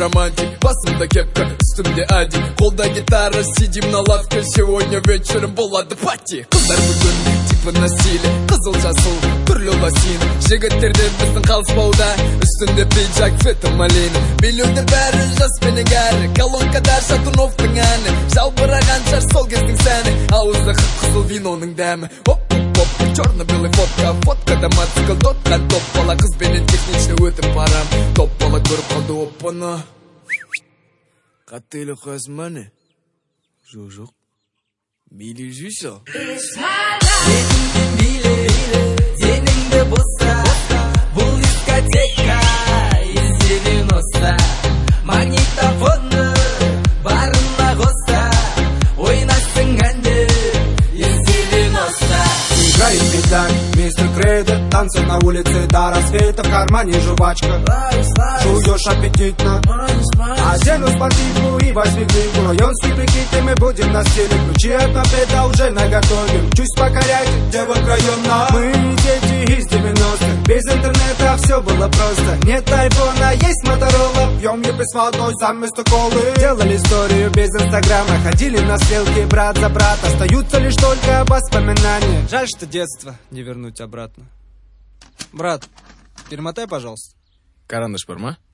романтик. Басымда кепка, üstümde ади, қолда гитара, сидим на лавке. Сегодня вечером болады пати. Қыздар бүгін типа на стиле, қызыл жасыл түрлі лосин. Жігіттерде біздің қалыспауда, үстінде пиджак, феті малин. Билеуде бәрі жас пенен кәрі, колонкада Шатуновтың әні. Жалбыраған жар сол кездің сәні, ауызда қып-қызыл виноның дәмі. Оп-оп-оп, черно-белый фотка, фоткада мотоцикл, дотқа топ бала. Қызбенен техничный өтіп барам, топ бала көріп қалды оппаны. Қаттелі қозманы? Жоқ. Бейлі жүйсі? Деніңді биле, деніңді боса, бұл дискотека, из 90. Магнитофоны барына қоса, ойнасың әнді из 90. Играет медаль, мистер Крейдер, танцы на улице до рассвета, в кармане жвачка. Жуешь аппетитно, одену спортивку и восьмиклинку. Районский прикид, и мы будем на стиле. Ключи от мопеда уже наготове. Чуть покоряйте, девок района. Мы дети из 90-х, без интернета все было просто. Нет айфона, есть Моторола. Пьем епы с водой, сам вместо колы. Делали историю без инстаграма, ходили на стрелки брат за брат. Остаются лишь только воспоминания. Жаль, что детство не вернуть обратно. Брат, перемотай, пожалуйста. Карандаш бар ма?